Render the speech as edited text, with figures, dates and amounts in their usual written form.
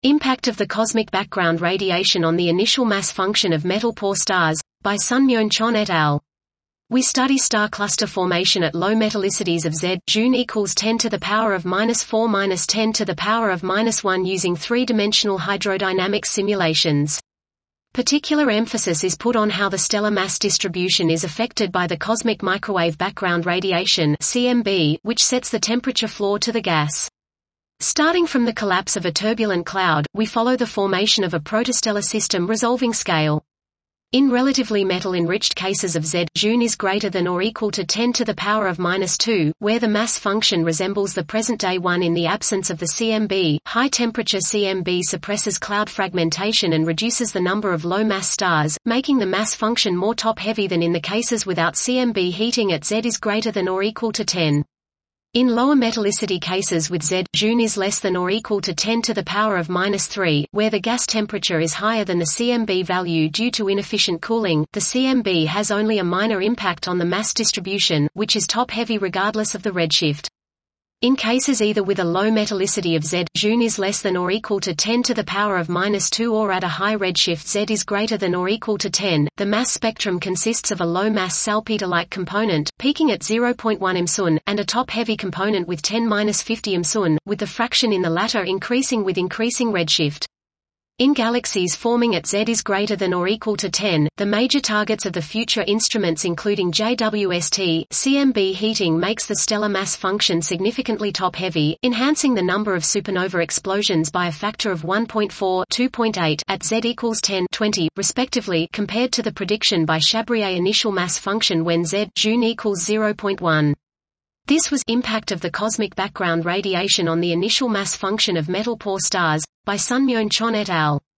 Impact of the cosmic background radiation on the initial mass function of metal-poor stars, by Sunmyeon Chon et al. We study star cluster formation at low metallicities of Z June equals 10 to the power of -4 - 10 to the power of -1 using three-dimensional hydrodynamics simulations. Particular emphasis is put on how the stellar mass distribution is affected by the cosmic microwave background radiation (CMB), which sets the temperature floor to the gas. Starting from the collapse of a turbulent cloud, we follow the formation of a protostellar system resolving scale. In relatively metal-enriched cases of Z, June is greater than or equal to 10 to the power of -2, where the mass function resembles the present-day one in the absence of the CMB. High-temperature CMB suppresses cloud fragmentation and reduces the number of low-mass stars, making the mass function more top-heavy than in the cases without CMB. Heating at Z is greater than or equal to 10. In lower metallicity cases with Z, June is less than or equal to 10 to the power of -3, where the gas temperature is higher than the CMB value due to inefficient cooling. The CMB has only a minor impact on the mass distribution, which is top-heavy regardless of the redshift. In cases either with a low metallicity of Z, June is less than or equal to 10 to the power of -2 or at a high redshift Z is greater than or equal to 10. The mass spectrum consists of a low-mass salpeter-like component, peaking at 0.1 msun, and a top-heavy component with 10-50 msun, with the fraction in the latter increasing with increasing redshift. In galaxies forming at Z is greater than or equal to 10, the major targets of the future instruments including JWST, CMB heating makes the stellar mass function significantly top-heavy, enhancing the number of supernova explosions by a factor of 1.4 2.8 at Z equals 10 20, respectively, compared to the prediction by Chabrier initial mass function when Z June equals 0.1. This was Impact of the Cosmic Background Radiation on the Initial Mass Function of Metal-Poor Stars, by Sunmyeon Chon et al.